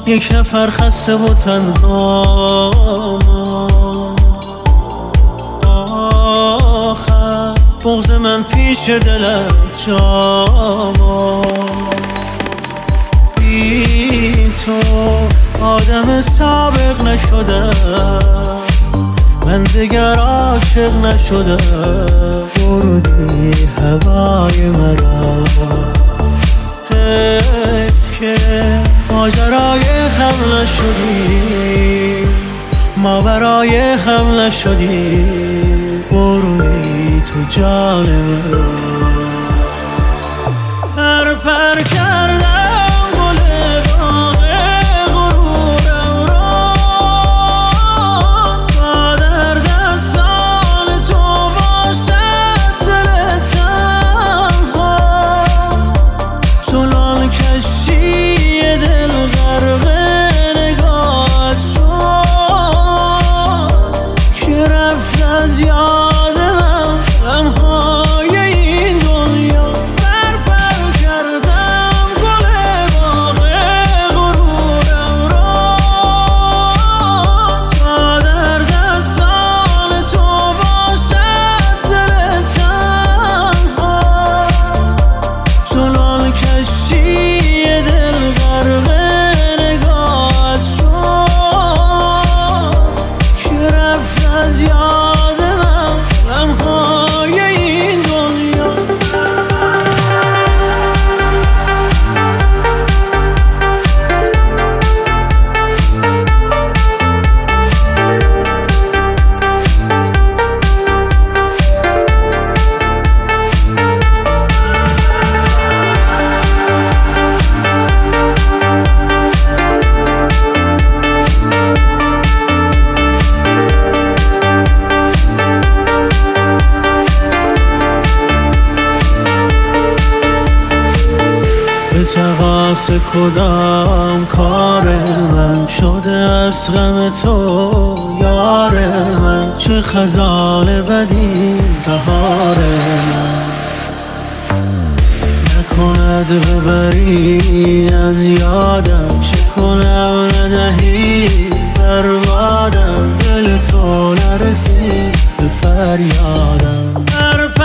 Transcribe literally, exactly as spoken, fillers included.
یک نفر خسته و تنها آخر بغض من پیش دلت جاما بی تو آدم سابق نشدم من دیگر عاشق نشدم بردی هوای مرا حیف که ماجرای هم نشدی ما برای هم نشدی بردی تو جان مرا پر پر کردم به تقاص کدام کار من شده از غم تو یار من چه خزان بدی زهار من نکند ببری از یادم چه کنم ندهی بربادم دل تو نرسید به فریادم